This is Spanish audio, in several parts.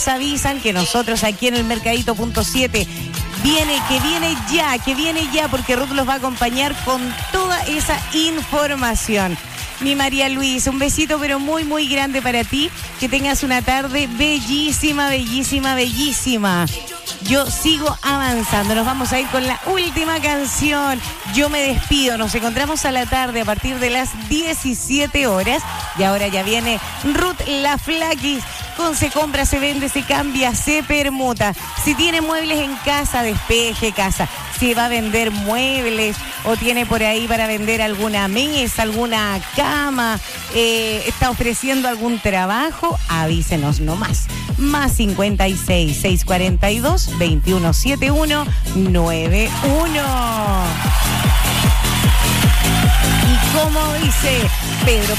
nos avisan que nosotros aquí en el Mercadito.7 que viene ya, porque Ruth los va a acompañar con toda esa información. Mi María Luisa, un besito pero muy, muy grande para ti. Que tengas una tarde bellísima, bellísima, bellísima. Yo sigo avanzando. Nos vamos a ir con la última canción. Yo me despido. Nos encontramos a la tarde a partir de las 17 horas. Y ahora ya viene Ruth La Flaquis. Con Se Compra, Se Vende, Se Cambia, Se Permuta. Si tiene muebles en casa, despeje casa. Si va a vender muebles o tiene por ahí para vender alguna mesa, alguna cama, está ofreciendo algún trabajo, avísenos nomás. Más 56 642 2171 91. Y como dice Pedro.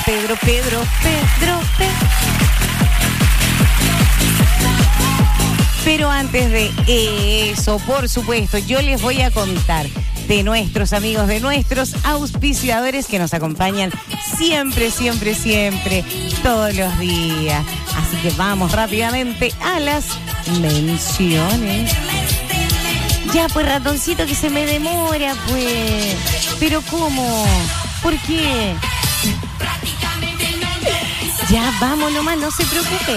Pero antes de eso, por supuesto, yo les voy a contar de nuestros amigos, de nuestros auspiciadores que nos acompañan siempre, todos los días. Así que vamos rápidamente a las menciones. Ya, pues, ratoncito, que se me demora, pues. ¿Pero cómo? ¿Por qué? Ya, vamos nomás, no se preocupe.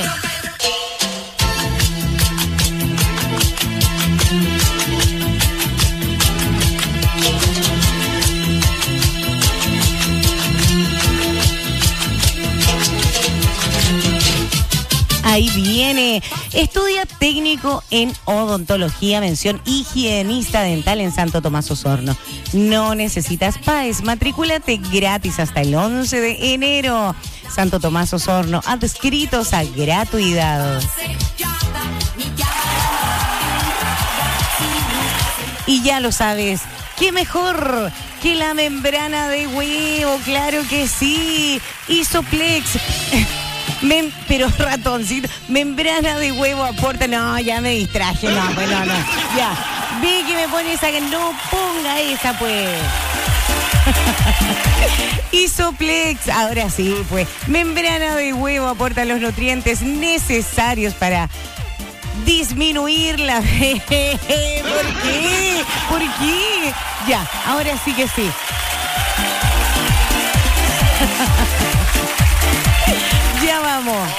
Ahí viene. Estudia técnico en odontología, mención higienista dental en Santo Tomás Osorno. No necesitas PAES. Matricúlate gratis hasta el 11 de enero. Santo Tomás Osorno, adscritos a gratuidad. Y ya lo sabes, ¿qué mejor que la membrana de huevo? Claro que sí. Isoplex. Pero ratoncito, membrana de huevo aporta. No, ya me distraje. No, pues no. Ya. Ve que me pone esa, que no ponga esa, pues. Isoplex, ahora sí, pues. Membrana de huevo aporta los nutrientes necesarios para disminuir la... ¿Por qué? ¿Por qué? Ya, ahora sí que sí. Ya vamos.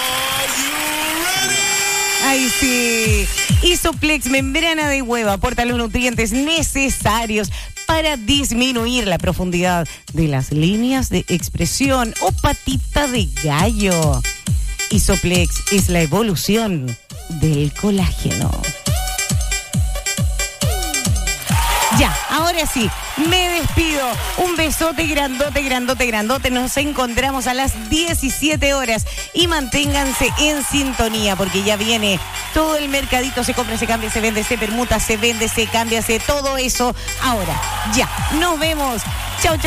Ay, sí. Isoplex, membrana de huevo, aporta los nutrientes necesarios para disminuir la profundidad de las líneas de expresión o patita de gallo. Isoplex es la evolución del colágeno. Ya, ahora sí, me despido. Un besote grandote. Nos encontramos a las 17 horas y manténganse en sintonía porque ya viene todo el mercadito. Se compra, se cambia, se vende, se permuta, se vende, se cambia, se todo eso. Ahora, ya, nos vemos. Chau.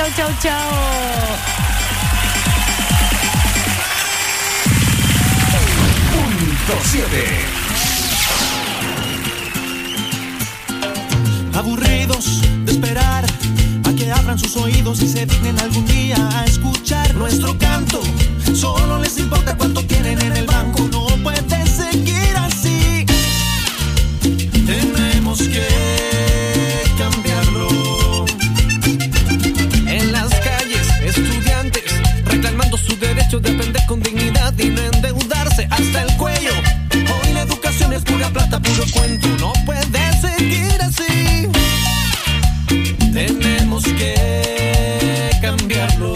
Punto 7. Aburridos de esperar a que abran sus oídos y se dignen algún día a escuchar nuestro canto. Solo les importa cuánto tienen en el banco. No puede seguir así. Tenemos que cambiarlo. En las calles, estudiantes reclamando su derecho de aprender con dignidad y no endeudarse hasta el cuello. Hoy la educación es pura plata, puro cuento. No puede seguir así. Tenemos que cambiarlo.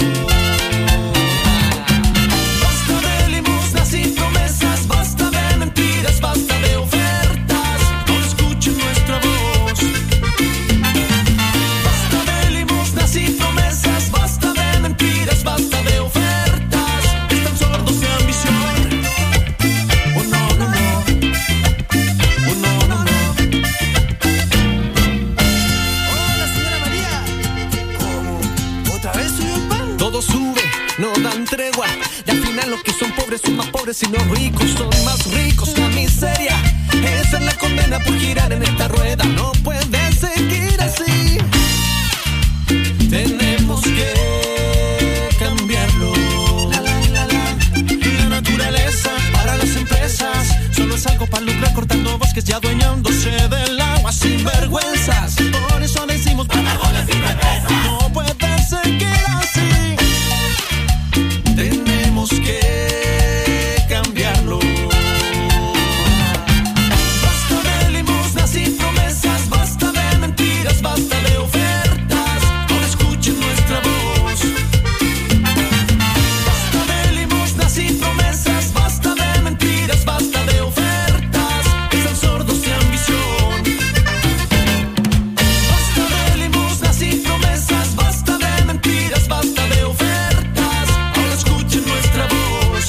Basta de limosnas y promesas, basta de mentiras, basta de ofertas. No escuchen nuestra voz. Basta de limosnas y promesas, basta de mentiras, basta de ofertas. Están sordos de ambición. Oh no. Oh no. Todo sube, no dan tregua. Y al final los que son pobres son más pobres y los ricos son más ricos. La miseria, esa es la condena por girar en esta rueda. No puede seguir así. Tenemos que cambiarlo. La naturaleza para las empresas solo es algo trabajo para lucrar, cortando bosques y adueñándose del agua sin vergüenzas. Por eso decimos Patagones sin represas. No puede seguir así. Tenemos que cambiarlo. Basta de limosnas y promesas, basta de mentiras, basta de ofertas. Ahora escuchen nuestra voz. Basta de limosnas y promesas, basta de mentiras, basta de ofertas. Están sordos de ambición. Basta de limosnas y promesas, basta de mentiras, basta de ofertas. Ahora escuchen nuestra voz.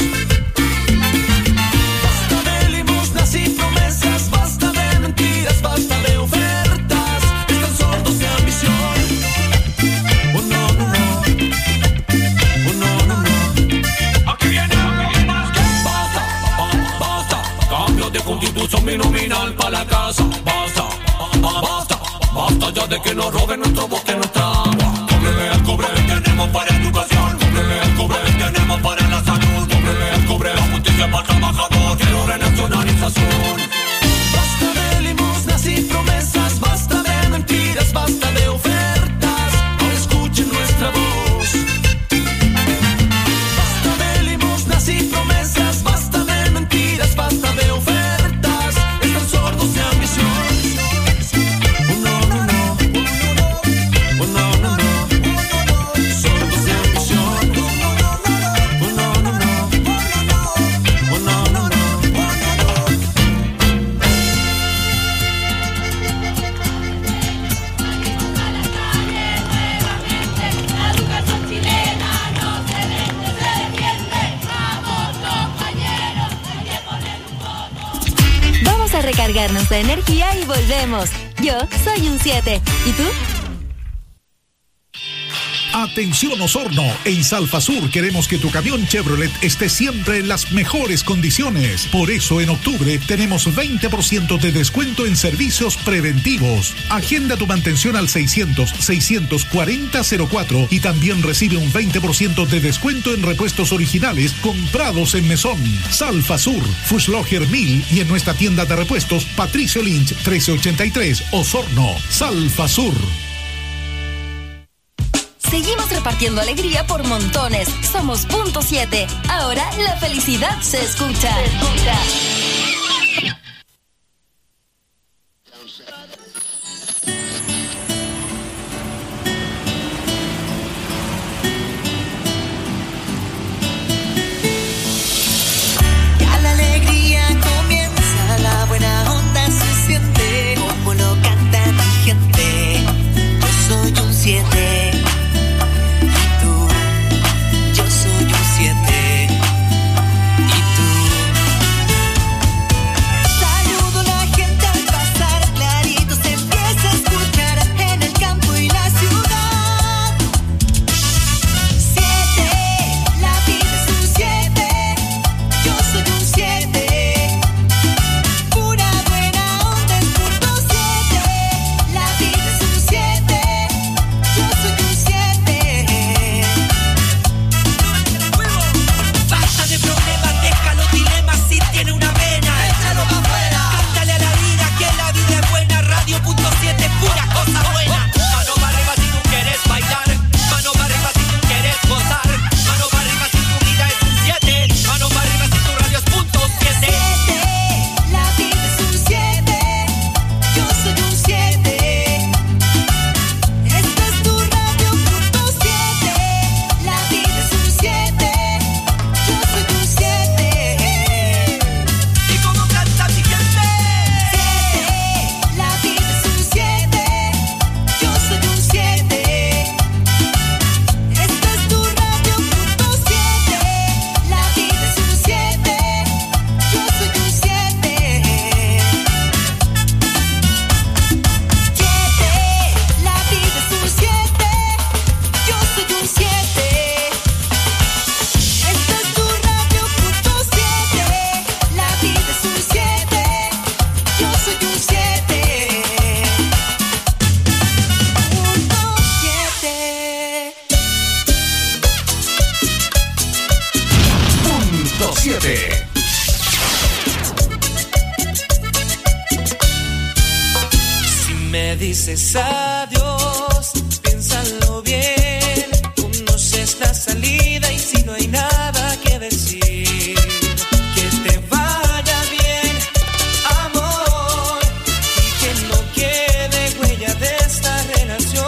Basta de limosnas y promesas, basta de mentiras, basta de ofertas. Están sordos de ambición. Oh no, no, no. Oh no, no, no. Aquí viene más que basta, basta. Cambio de constitución binominal para la casa. Basta, basta, basta ya de que nos roben nuestro bosque, nuestra agua. Cóbrele al cobre, tenemos para educación. Cóbrele al cobre, tenemos para la salud. Cóbrele al cobre, la justicia para el trabajador. Quiero renacionalización. Basta de limosnas y promesas, basta de mentiras, basta de ofertas. Ahora escuchen nuestra voz. Basta de limosnas y promesas, basta de mentiras, basta de ofertas. Están sordos de ambición. Oh no, no, no. Oh no, no, no. Sordos de ambición. Oh no, no, no. Oh no, no, no. Vamos a recargar nuestra energía y volvemos. Yo soy un 7. ¿Y tú? Atención Osorno, en Salfasur queremos que tu camión Chevrolet esté siempre en las mejores condiciones. Por eso en octubre tenemos 20% de descuento en servicios preventivos. Agenda tu mantención al 600-640-04 y también recibe un 20% de descuento en repuestos originales comprados en Mesón. Salfasur, Fuschloger 1000 y en nuestra tienda de repuestos Patricio Lynch 1383, Osorno. Salfasur. Seguimos repartiendo alegría por montones. Somos Punto 7. Ahora la felicidad se escucha. Ya la alegría comienza, la buena onda se siente, como lo canta mi gente. Yo soy un 7. le dices adiós, piénsalo bien, conoces la salida y si no hay nada que decir, que te vaya bien, amor, y que no quede huella de esta relación.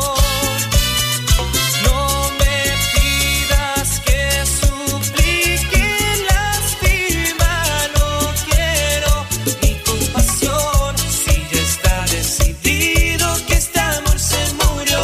No me pidas que suplique, lastima, no quiero ni compasión, si ya está decidido que este amor se murió.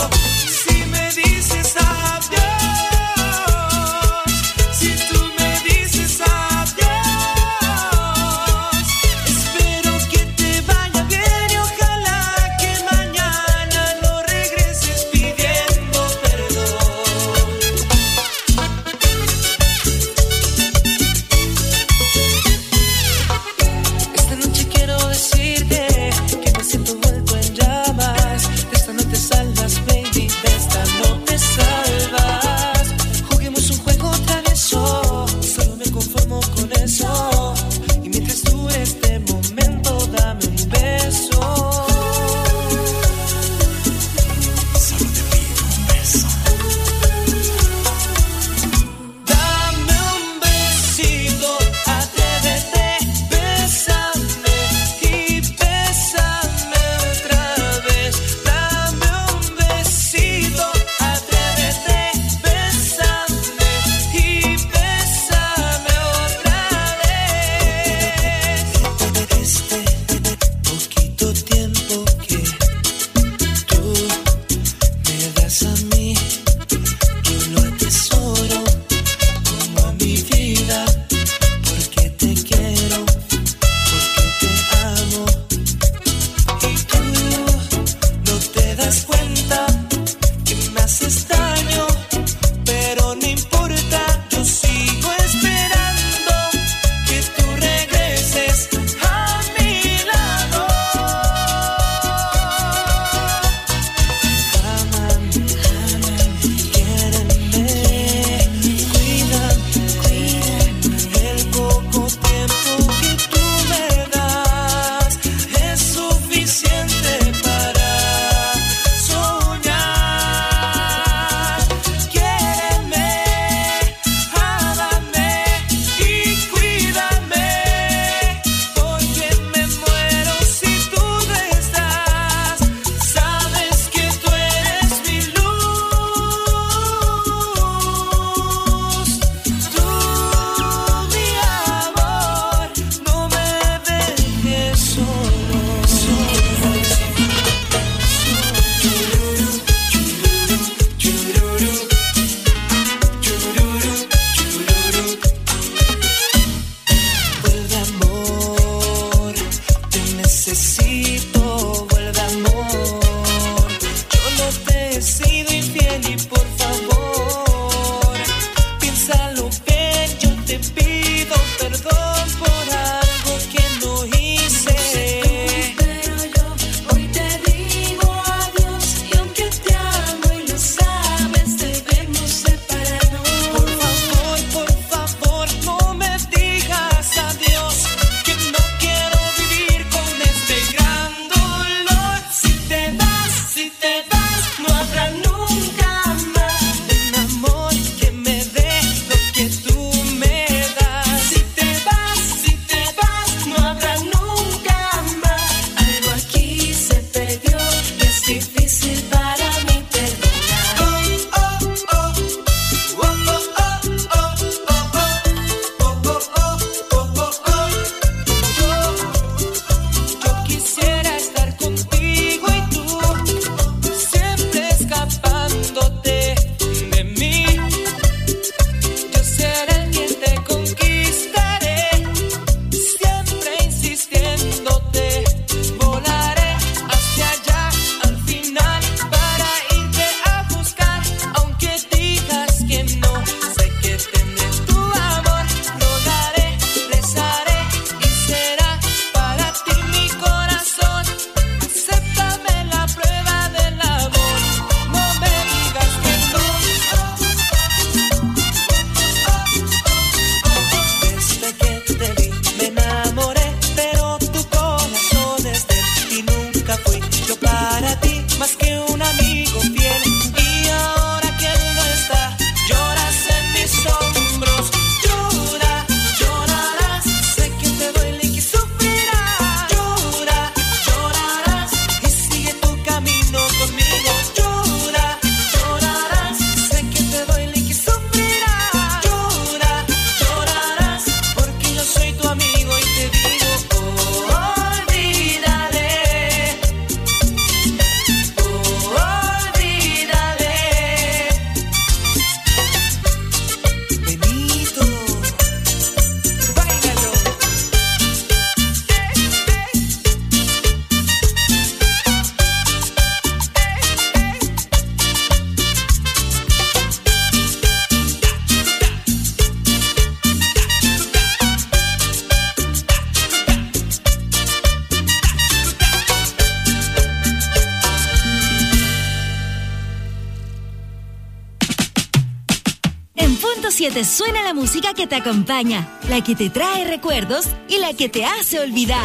100.7 suena la música que te acompaña, la que te trae recuerdos y la que te hace olvidar.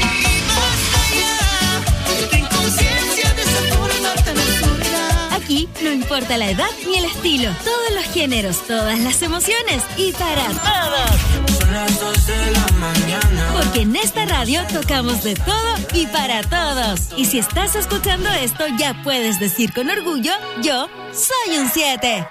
Aquí no importa la edad ni el estilo, todos los géneros, todas las emociones y para todos. Son las 2 de la mañana. Porque en esta radio tocamos de todo y para todos. Y si estás escuchando esto, ya puedes decir con orgullo, yo soy un 7.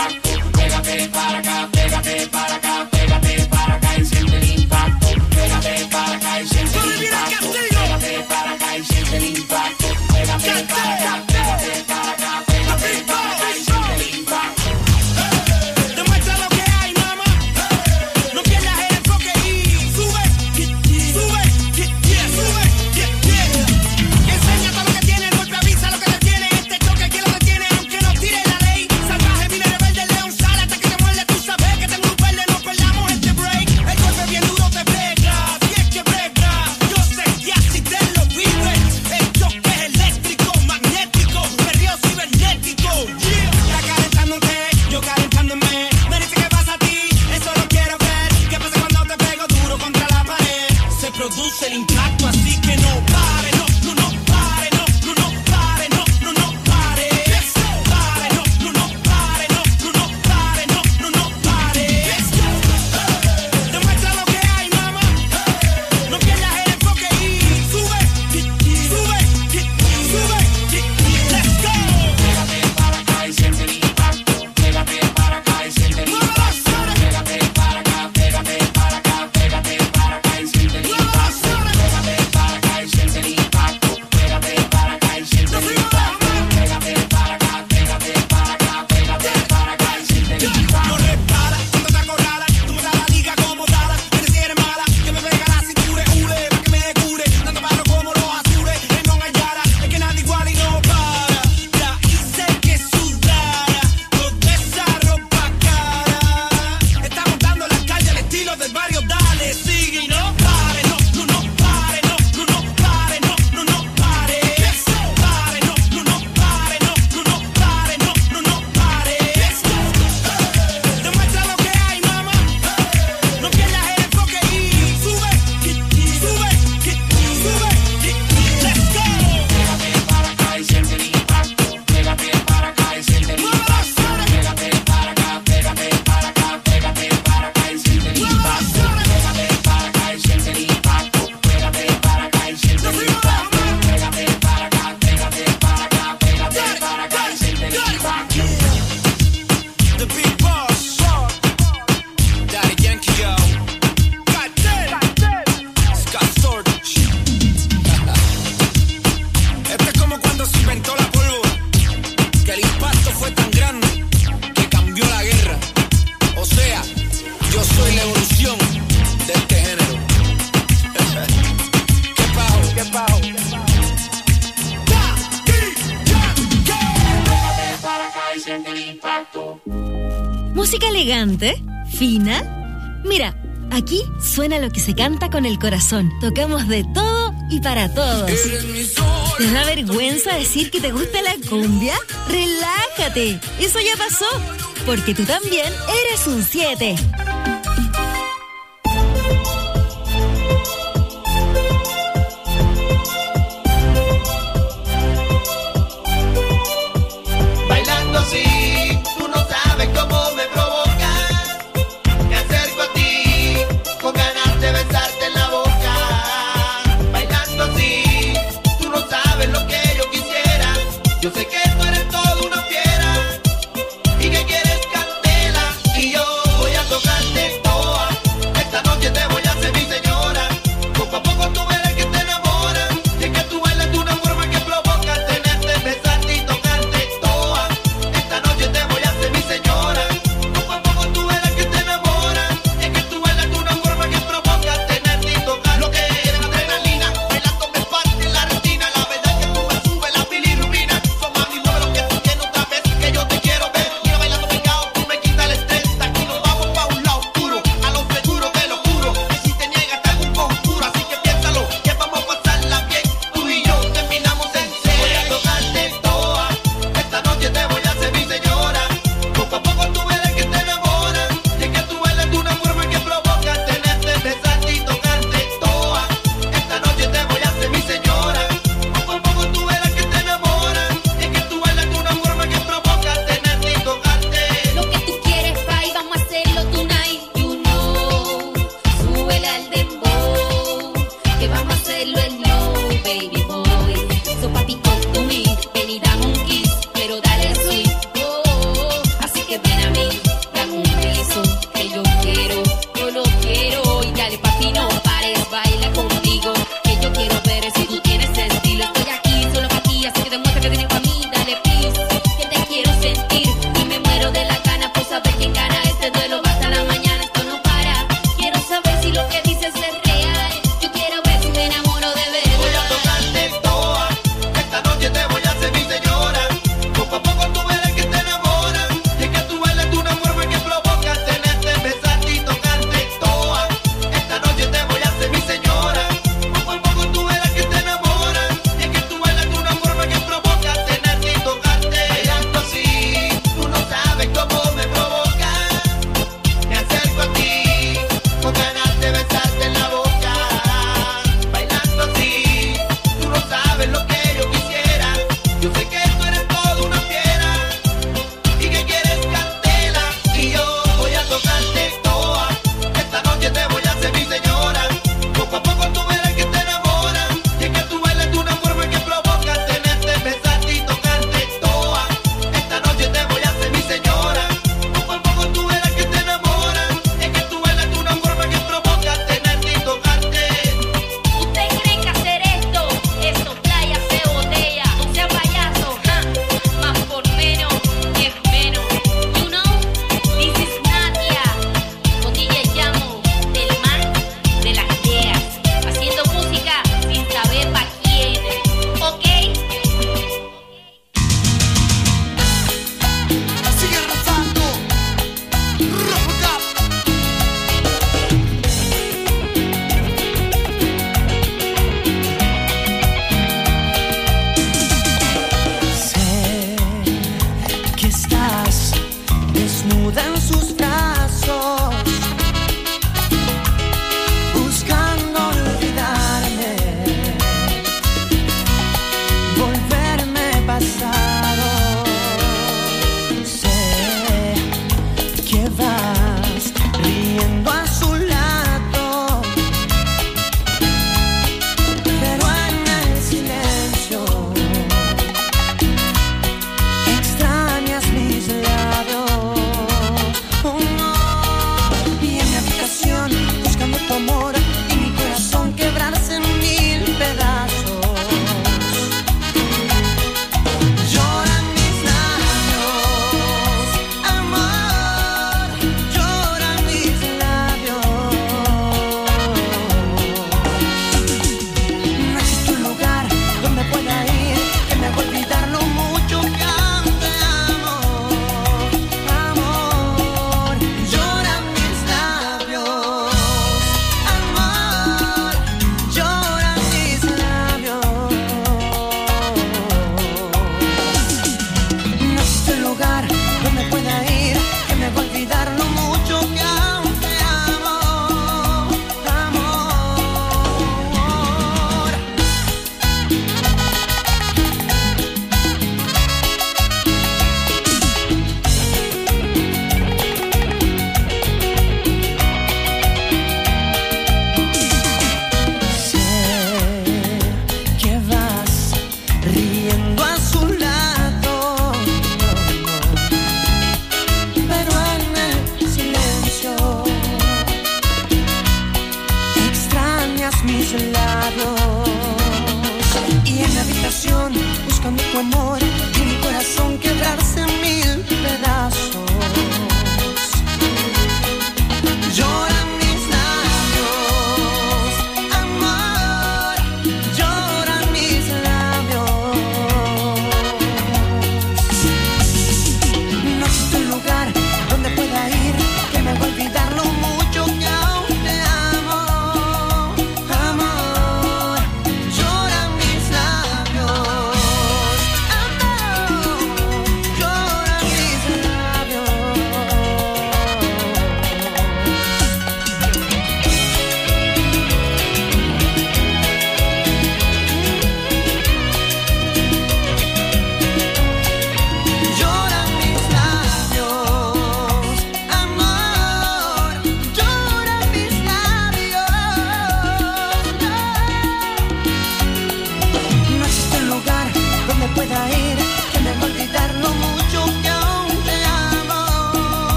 Pégate para acá y siente el impacto. Pégate ¿Música elegante? ¿Fina? Mira, aquí suena lo que se canta con el corazón. Tocamos de todo y para todos. ¿Te da vergüenza decir que te gusta la cumbia? ¡Relájate! Eso ya pasó, porque tú también eres un 7. Bailando así, tú no sabes cómo me provocas. Me acerco a ti, con ganas de besarte en la boca. Bailando así, tú no sabes lo que yo quisiera. Yo sé que tú eres toda una fiera y que quieres candela. Y yo voy a tocarte toa. Esta noche te voy a hacer mi señora. Poco a poco tú verás que te enamoras. Y es que tú bailas de una forma que provoca tenerte, besarte y tocarte toa. Esta noche te voy a hacer mi señora. Poco a poco tú verás que te enamoras. Es que tú bailas de una forma que provoca tenerte y tocar. Lo que es adrenalina, bailando me parte la retina. La verdad que tú me subes la bilirrubina. So mami,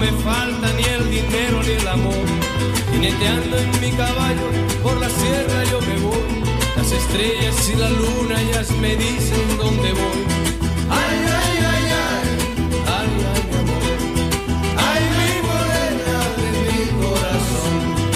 me falta ni el dinero ni el amor. Jineteando en mi caballo, por la sierra yo me voy. Las estrellas y la luna ellas me dicen dónde voy. Ay, ay, ay, ay, ay, ay, mi amor. Ay, mi morena de mi corazón.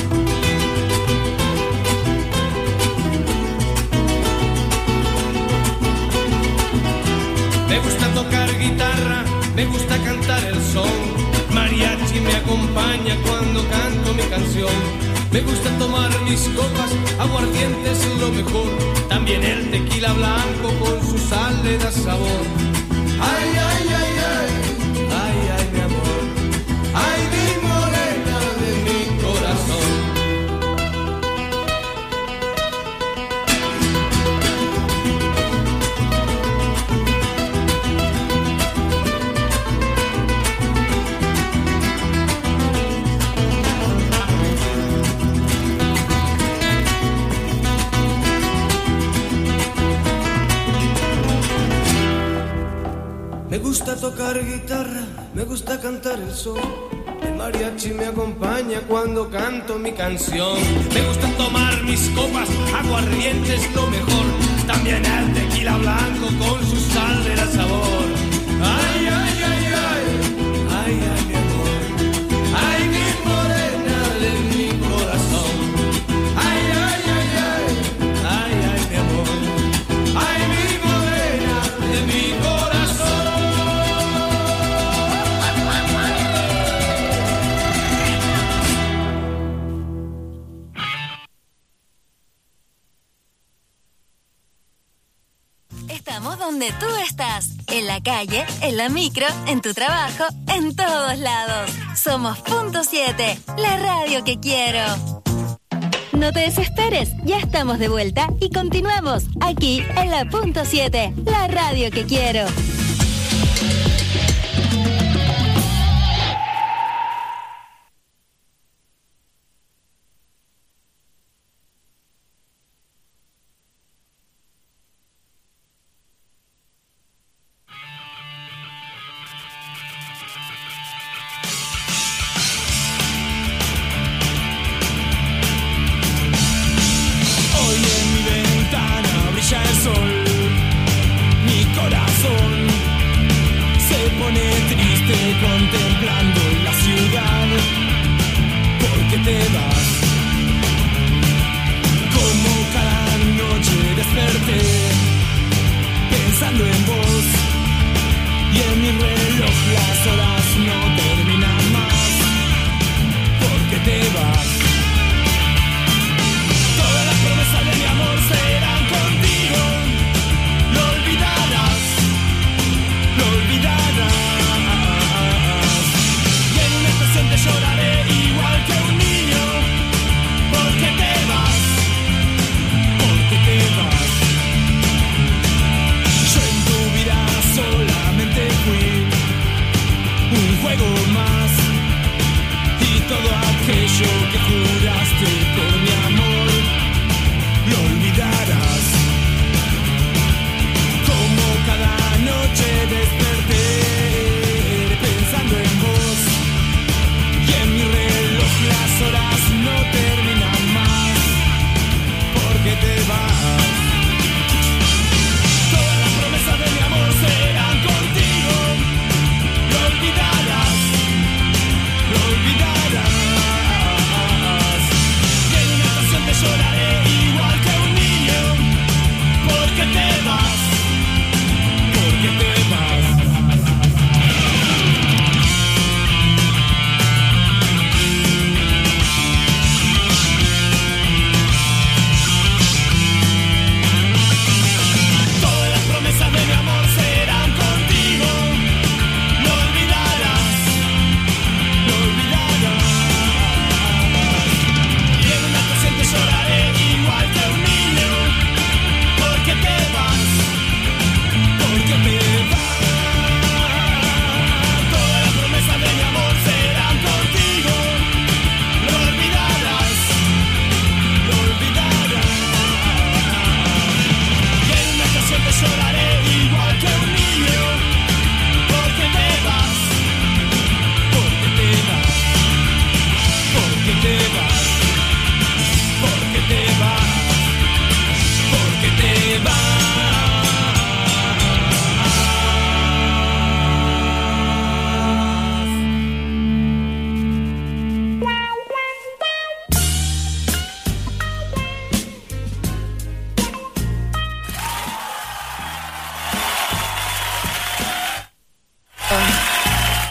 Me gusta tocar guitarra, me gusta cantar el son. Mariachi me acompaña cuando canto mi canción. Me gusta tomar mis copas, aguardiente es lo mejor. También el tequila blanco con su sal le da sabor. Ay, ay, ay, ay, ay, ay, mi amor. Ay, mi morena de mi corazón. Me gusta tocar guitarra, me gusta cantar el son. El mariachi me acompaña cuando canto mi canción. Me gusta tomar mis copas, aguardiente es lo mejor. También el tequila blanco con su sal le da sabor. Ay, ay, ay, ay, ay, ay, mi amor. Ay, mi morena de mi corazón. Ay, ay, ay, ay, ay, ay, mi amor. Ay, mi morena de mi corazón. Estamos donde tú estás, en la calle, en la micro, en tu trabajo, en todos lados. Somos Punto 7, la radio que quiero. No te desesperes, ya estamos de vuelta y continuamos aquí en la Punto 7, la radio que quiero. Contemplando la ciudad, porque te vas. Como cada noche desperté, pensando en vos, y en mi reloj las horas no terminan más, porque te vas. Todas las promesas de mi amor serán contigo, lo olvidarás, lo olvidarás.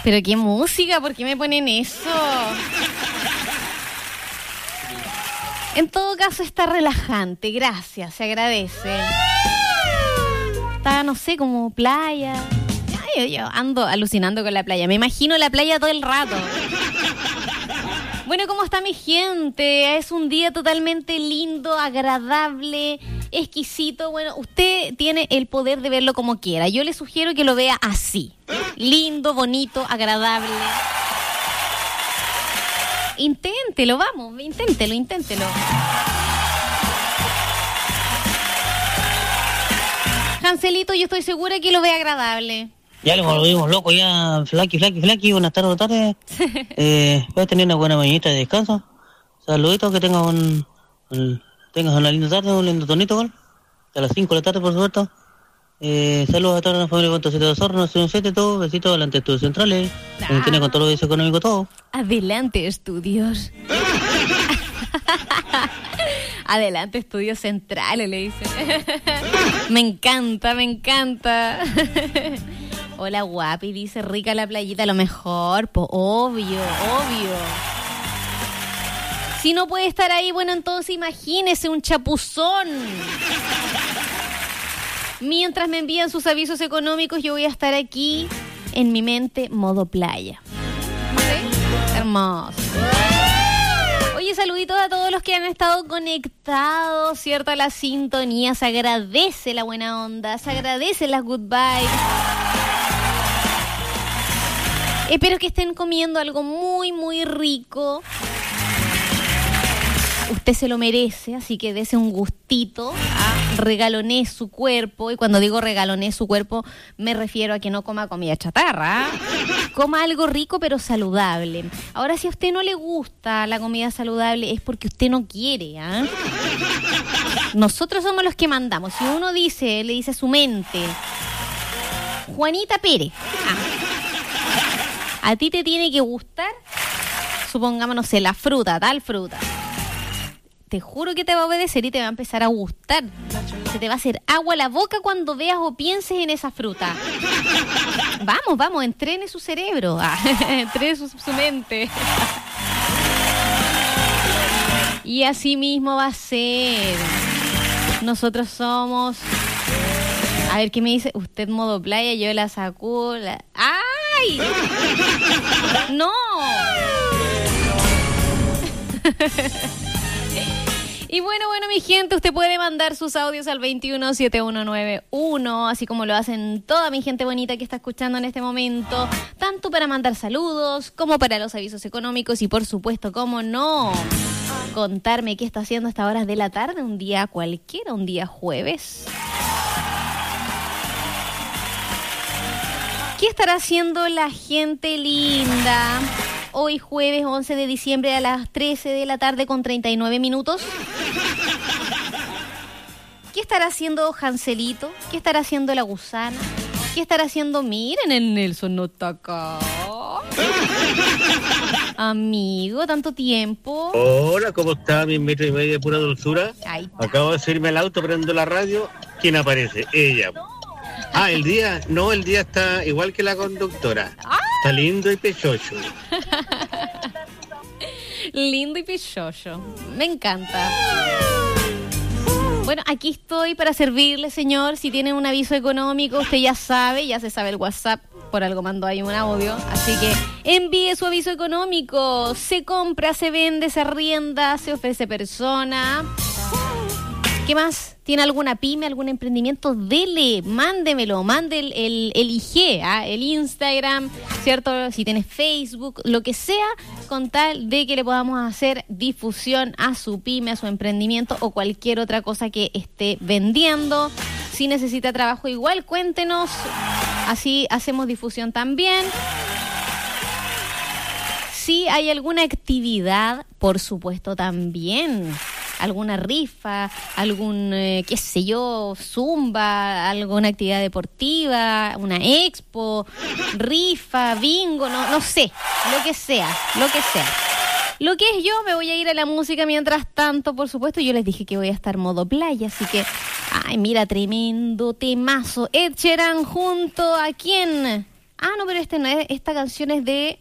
Pero qué música, ¿por qué me ponen eso? En todo caso está relajante, gracias, se agradece. Está, no sé, como playa. Yo ando alucinando con la playa, me imagino la playa todo el rato. Bueno, ¿cómo está mi gente? Es un día totalmente lindo, agradable, exquisito. Bueno, usted tiene el poder de verlo como quiera. Yo le sugiero que lo vea así. Lindo, bonito, agradable. Inténtelo, vamos, inténtelo. Hanselito, yo estoy segura que lo ve agradable. Ya le volvimos locos ya, Flaky, buenas tardes. Voy a tener una buena mañanita de descanso. Saluditos, que tengas una linda tarde, un lindo tonito, ¿vale? A las 5 de la tarde, por supuesto. Saludos a toda la familia de de Osorno, 7, todo, besitos adelante estudios centrales. Tiene con todo lo económico todo. Adelante estudios. Adelante estudios centrales, le dicen. Me encanta. Hola guapi, dice, rica la playita, lo mejor, obvio. Si no puede estar ahí, bueno, entonces imagínese un chapuzón. Mientras me envían sus avisos económicos, yo voy a estar aquí en mi mente, modo playa. ¿Sí? Hermoso. Oye, saluditos a todos los que han estado conectados, ¿cierto? A la sintonía. Se agradece la buena onda, se agradece las good vibes. Espero que estén comiendo algo muy, muy rico. Usted se lo merece, así que dese un gustito. Regalonee su cuerpo. Y cuando digo regalonee su cuerpo, me refiero a que no coma comida chatarra. Coma algo rico pero saludable. Ahora, si a usted no le gusta la comida saludable, es porque usted no quiere. Nosotros somos los que mandamos. Si uno le dice a su mente, Juanita Pérez, a ti te tiene que gustar, supongamos, no sé, la fruta, tal fruta. Te juro que te va a obedecer y te va a empezar a gustar. Se te va a hacer agua la boca cuando veas o pienses en esa fruta. Vamos, entrene su cerebro, entrene su mente. Y así mismo va a ser. Nosotros somos... A ver, ¿qué me dice? Usted modo playa, yo la sacudo. ¡Ay! ¡No! Y bueno, mi gente, usted puede mandar sus audios al 217191, así como lo hacen toda mi gente bonita que está escuchando en este momento, tanto para mandar saludos como para los avisos económicos y, por supuesto, cómo no, contarme qué está haciendo a estas horas de la tarde, un día cualquiera, un día jueves. ¿Qué estará haciendo la gente linda? Hoy jueves 11 de diciembre a las 13 de la tarde con 39 minutos. ¿Qué estará haciendo Hanselito? ¿Qué estará haciendo la gusana? ¿Qué estará haciendo? Miren, el Nelson no está acá. Amigo, tanto tiempo. Hola, ¿cómo está? Mi 1,5 metros de pura dulzura. Acabo de subirme al auto, prendo la radio. ¿Quién aparece? Ella. El día está igual que la conductora. Está lindo y pechocho. Lindo y pechocho. Me encanta. Bueno, aquí estoy para servirle, señor. Si tiene un aviso económico, usted ya se sabe el WhatsApp. Por algo mandó ahí un audio. Así que envíe su aviso económico. Se compra, se vende, se arrienda, se ofrece persona. ¿Qué más? ¿Tiene alguna pyme, algún emprendimiento? Dele, mándemelo, mande el IG, el Instagram, ¿cierto? Si tienes Facebook, lo que sea, con tal de que le podamos hacer difusión a su pyme, a su emprendimiento o cualquier otra cosa que esté vendiendo. Si necesita trabajo igual, cuéntenos, así hacemos difusión también. Si hay alguna actividad, por supuesto también. Alguna rifa, algún, qué sé yo, zumba, alguna actividad deportiva, una expo, rifa, bingo, no sé, lo que sea. Lo que es yo, me voy a ir a la música mientras tanto, por supuesto. Yo les dije que voy a estar modo playa, así que, mira, tremendo temazo. Ed Sheeran junto a ¿quién? Ah, no, pero este no es. Esta canción es de...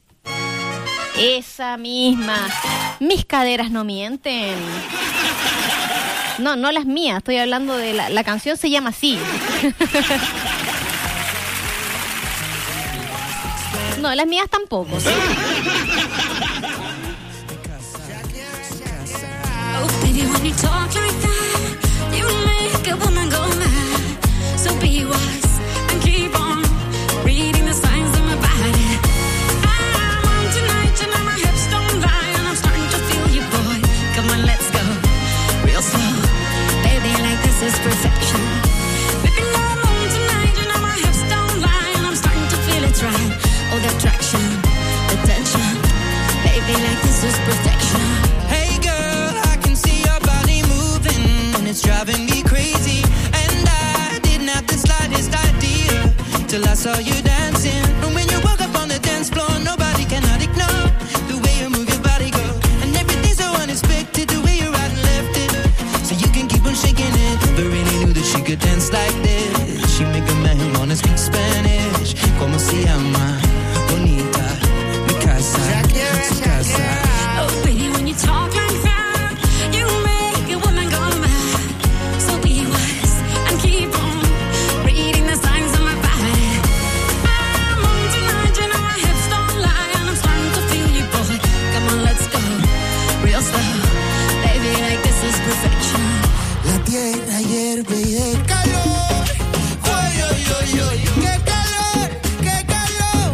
Esa misma. Mis caderas no mienten. No, no las mías. Estoy hablando de la canción se llama así. No, las mías tampoco. ¿Sí? Oh, baby, when you talk like that, you make a woman go mad. So be wise and keep on reading the signs of my body. I'm on tonight, you know my hips don't lie, and I'm starting to feel you, boy. Come on, let's go real slow. Baby, like this is perfection. Baby, I'm on tonight, you know my hips don't lie, and I'm starting to feel it's right. Oh, the attraction, the tension. Baby, like this is perfection. Hey girl, I can see your body moving, and it's driving me crazy. And I didn't have the slightest idea till I saw you dancing. And when you walk up on the dance floor, nobody cannot ignore the way you move your body, girl. And everything's so unexpected, the way you right and left it. So you can keep on shaking it. Never really knew that she could dance like this. She make a man wanna speak Spanish. Como se llama? Bonita, mi casa, su casa. Oh, baby, when you talk like that, you make a woman go mad. So be wise and keep on reading the signs of my body. I'm on tonight, you know my hips don't lie, and I'm starting to feel you, boy. Come on, let's go real slow. Baby, like this is perfection. La tierra hierve y el calor. Oy, oy, oy, oy, qué calor, qué calor.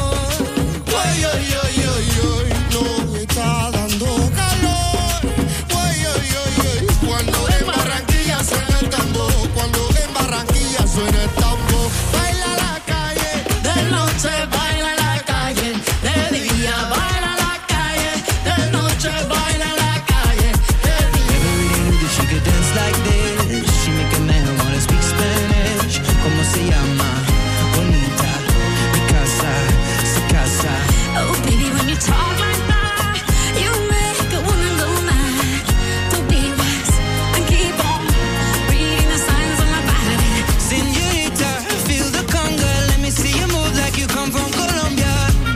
Oy, oy, oy, oy, oy, no me está dando calor. Oy, oy, oy, oy, cuando en Barranquilla suena el tambor, cuando en Barranquilla suena el tambor. Baila la calle, De noche baila la calle, de día baila la calle, de noche baila la calle, de día. never really knew that she could dance like this. She make a man wanna speak Spanish. Como se llama? Bonita, mi casa, su casa. Oh, baby, when you talk like that, you make a woman go mad. So be wise and keep on reading the signs of my body. Señorita, feel the conga. Let me see you move like you come from Colombia.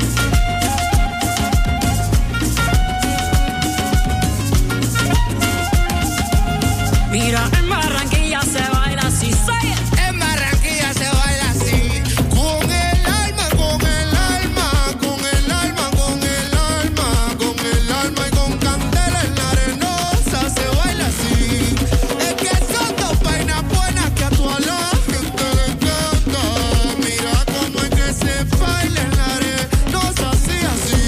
Mira, en Barranquilla se baila así, say it. En Barranquilla se baila así. Con el alma, con el alma, con el alma, con el alma, con el alma y con candela en la arenosa se baila así. Es que son dos vainas buenas que a toda la gente le encanta. Mira cómo es que se baila en la arenosa así, así.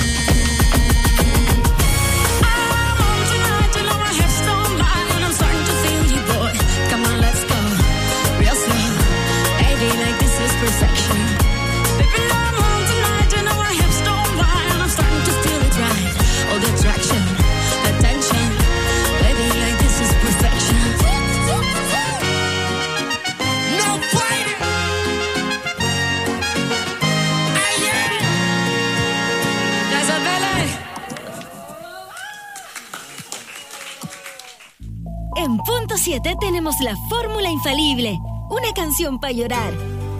I'm on tonight, you know my hips don't lie, and I'm starting to feel you, boy. Come on, let's go real slow. Baby, like this is perfection. Baby, I'm on tonight, you know my hips don't lie, and I'm starting to feel it right. Oh, the attraction, the tension. Baby, like this is perfection. No fighting. There's a ballet. En punto 7 tenemos la fórmula infalible. Una canción para llorar.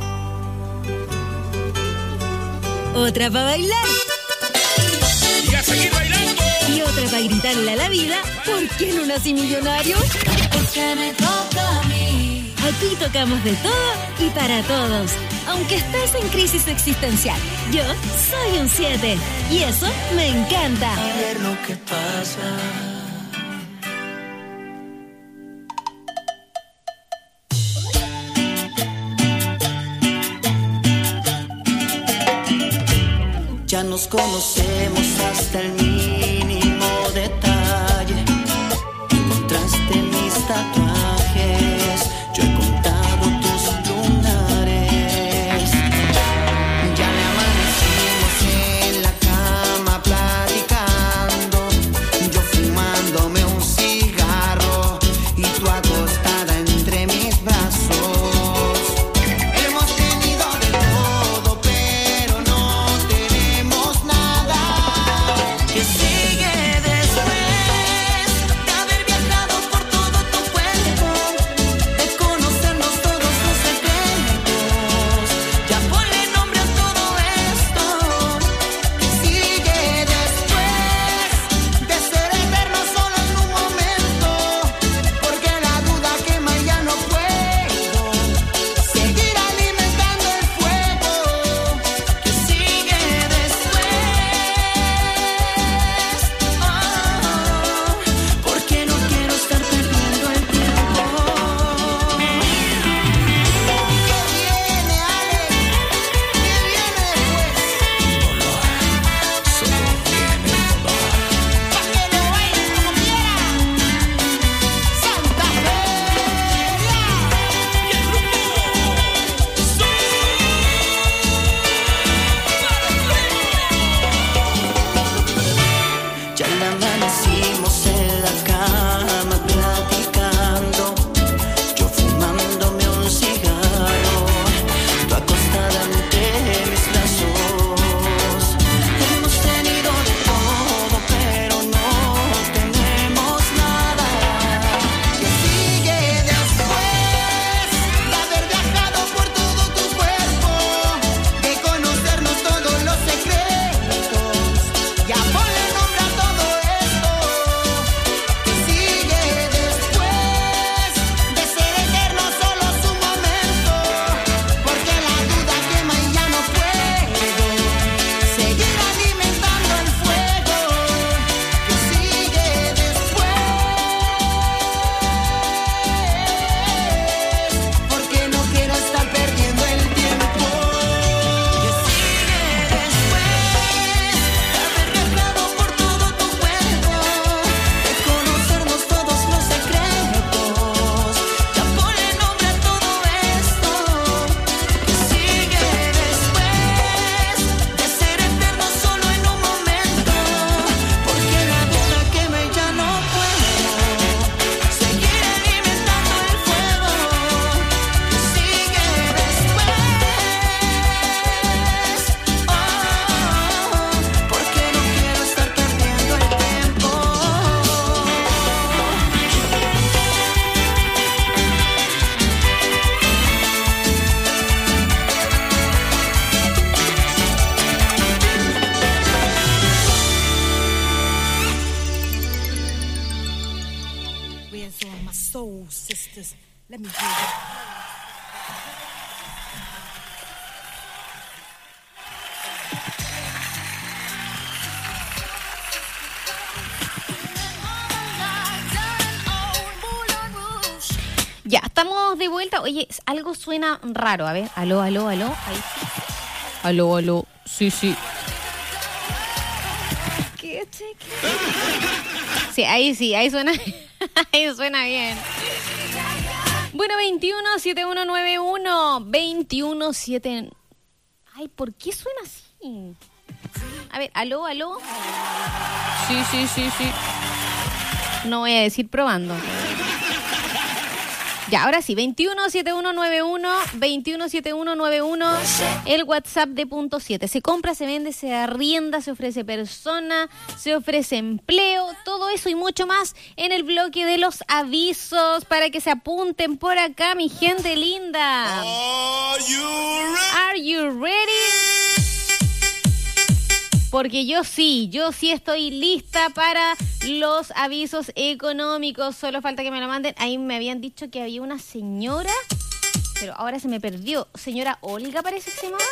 Otra para bailar. Y a seguir bailando. Y otra para gritarle a la vida, ¿por qué no nací millonario? Porque me toca a mí. Aquí tocamos de todo y para todos. Aunque estés en crisis existencial, yo soy un 7. Y eso me encanta. A ver lo que pasa. Ya nos conocemos hasta el mínimo detalle. Encontraste mis tatuajes, yo he contado tus lunares. Ya le amanecimos en la cama platicando, yo fumándome un cigarro y tú acostada entre mis brazos. Hemos tenido de todo, pero no tenemos nada. Que sigue después de haber viajado por todo tu cuerpo, de conocernos todos los secretos. Ya ponle nombre soul sisters. Let me hear it. Ya, estamos de vuelta. Oye, algo suena raro. A ver, aló. Ahí sí. Aló. Sí. ¿Qué? Sí, ahí suena. Ahí suena bien. Bueno, 217191. 217. Ay, ¿por qué suena así? A ver, aló. Sí. No voy a decir probando. Ya, ahora sí, 217191, el WhatsApp de Punto 7. Se compra, se vende, se arrienda, se ofrece persona, se ofrece empleo, todo eso y mucho más en el bloque de los avisos para que se apunten por acá, mi gente linda. Are you ready? Porque yo sí estoy lista para los avisos económicos. Solo falta que me lo manden. Ahí me habían dicho que había una señora, pero ahora se me perdió. Señora Olga parece que se llamaba.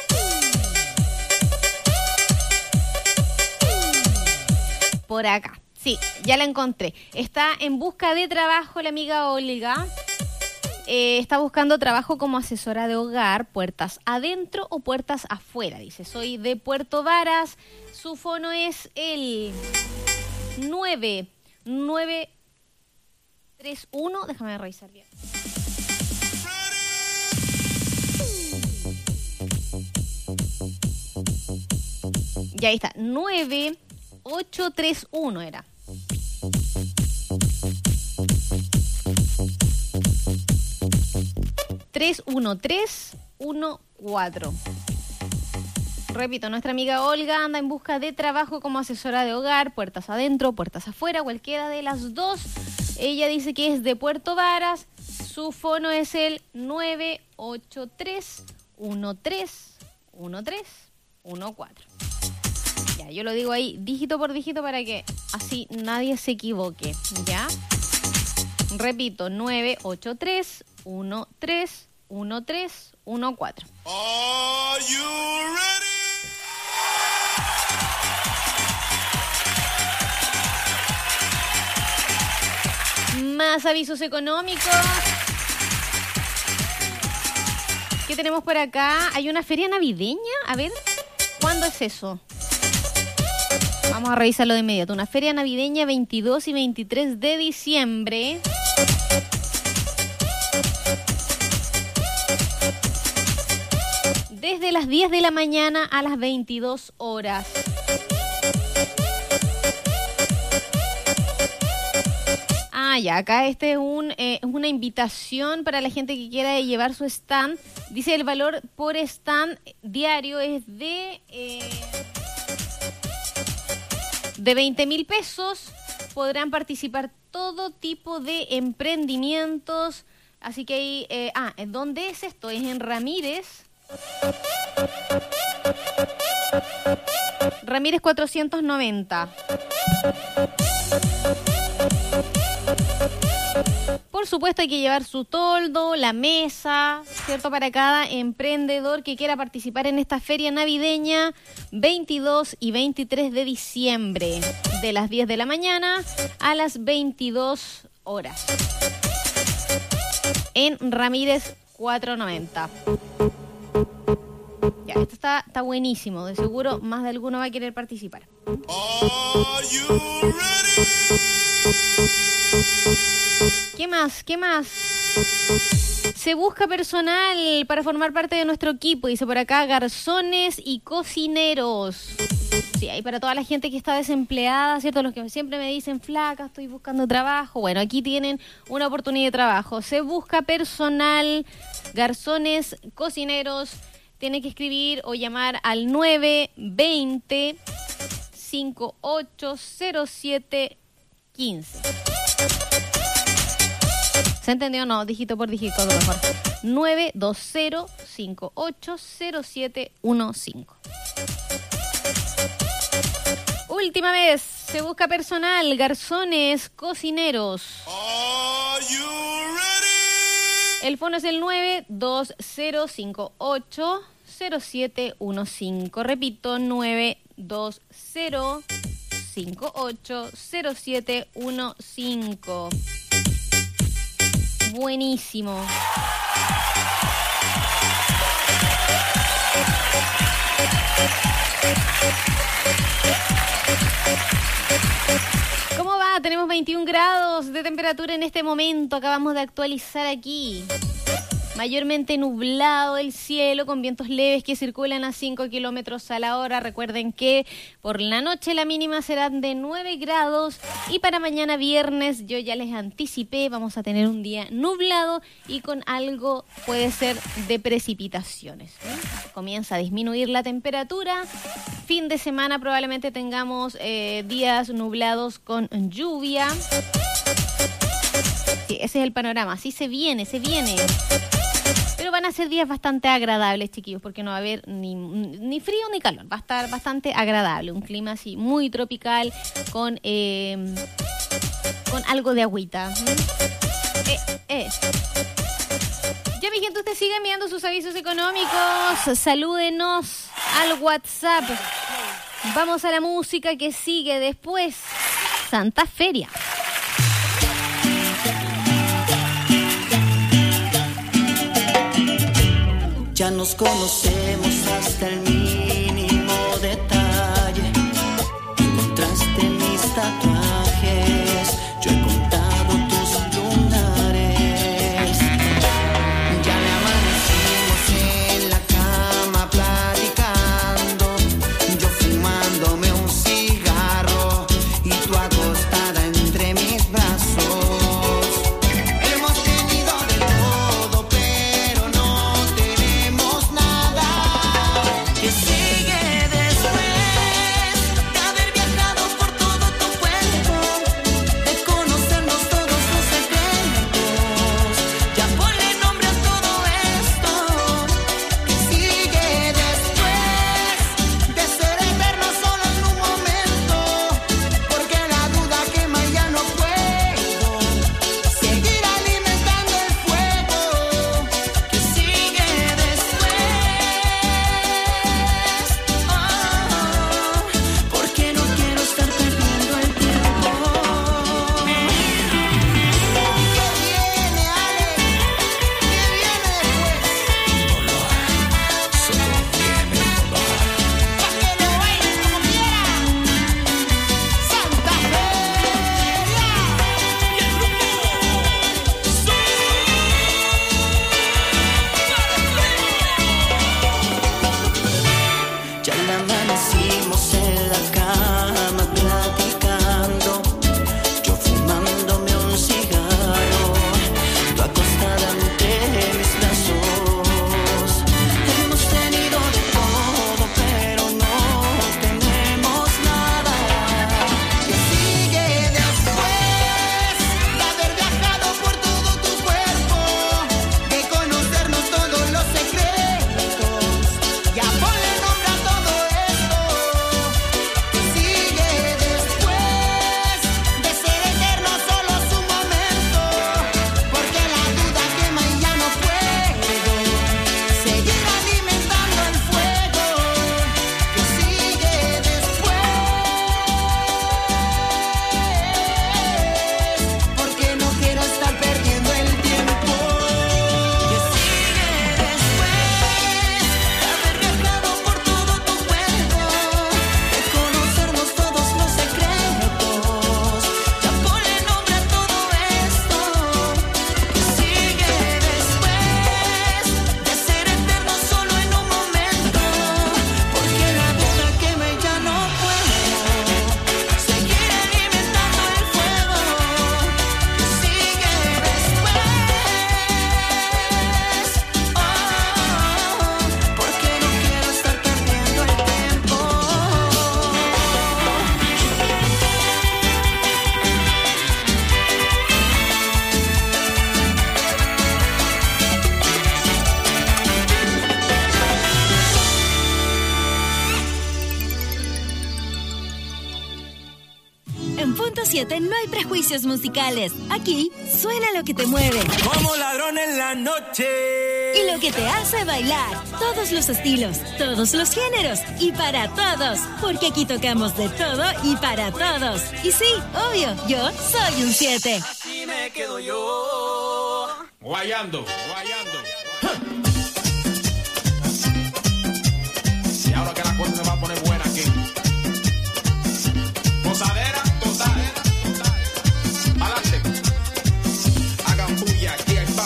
Por acá. Sí, ya la encontré. Está en busca de trabajo la amiga Olga. Está buscando trabajo como asesora de hogar, puertas adentro o puertas afuera. Dice, soy de Puerto Varas. Su fono es el 9931. Déjame revisar bien. Ya ahí está. 9831 era. ...31314. Repito, nuestra amiga Olga anda en busca de trabajo como asesora de hogar, puertas adentro, puertas afuera, cualquiera de las dos. Ella dice que es de Puerto Varas. Su fono es el 983-131314. Ya, yo lo digo ahí dígito por dígito para que así nadie se equivoque, ¿ya? Repito, 983-131314. Are you ready? Más avisos económicos. ¿Qué tenemos por acá? Hay una feria navideña. A ver, ¿cuándo es eso? Vamos a revisarlo de inmediato. Una feria navideña 22 y 23 de diciembre. Desde las 10 de la mañana a las 22 horas. Ya, acá este es una invitación para la gente que quiera llevar su stand. Dice el valor por stand diario es de 20,000 pesos. Podrán participar todo tipo de emprendimientos. Así que ahí, ¿dónde es esto? Es en Ramírez 490. Por supuesto hay que llevar su toldo, la mesa, ¿cierto? Para cada emprendedor que quiera participar en esta feria navideña 22 y 23 de diciembre, de las 10 de la mañana a las 22 horas. En Ramírez 490. Ya, esto está buenísimo. De seguro más de alguno va a querer participar. Are you ready? ¿Qué más? Se busca personal para formar parte de nuestro equipo. Dice por acá, garzones y cocineros. Sí, hay para toda la gente que está desempleada, ¿cierto? Los que siempre me dicen, flaca, estoy buscando trabajo. Bueno, aquí tienen una oportunidad de trabajo. Se busca personal, garzones, cocineros. Tiene que escribir o llamar al 920-580715. ¿Se entendió o no? Dígito por dígito, mejor. 920-580715. Última vez. Se busca personal, garzones, cocineros. El fono es el 920580715. Repito, 920580715. Buenísimo. ¿Cómo va? Tenemos 21 grados de temperatura en este momento. Acabamos de actualizar aquí. Mayormente nublado el cielo con vientos leves que circulan a 5 kilómetros a la hora. Recuerden que por la noche la mínima será de 9 grados y para mañana viernes, yo ya les anticipé, vamos a tener un día nublado y con algo puede ser de precipitaciones. Comienza a disminuir la temperatura. Fin de semana probablemente tengamos días nublados con lluvia. Sí, ese es el panorama. Así se viene. Pero van a ser días bastante agradables, chiquillos, porque no va a haber ni frío ni calor. Va a estar bastante agradable. Un clima así muy tropical con algo de agüita. Ya, mi gente, usted sigue enviando sus avisos económicos. Salúdenos al WhatsApp. Vamos a la música que sigue después. Santa Feria. Ya nos conocemos hasta el mínimo detalle. Encontraste mis tatuajes, yo he contado tus lunares. Ya me amanecimos en la cama platicando, yo fumándome un cigarro y tú acostada entre mis brazos. Hemos tenido de todo, pero no tenemos nada que 7 no hay prejuicios musicales. Aquí suena lo que te mueve. Como ladrón en la noche. Y lo que te hace bailar. Todos los estilos, todos los géneros y para todos. Porque aquí tocamos de todo y para todos. Y sí, obvio, yo soy un 7. Así me quedo yo. Guayando. Y ahora que la cosa se va a poner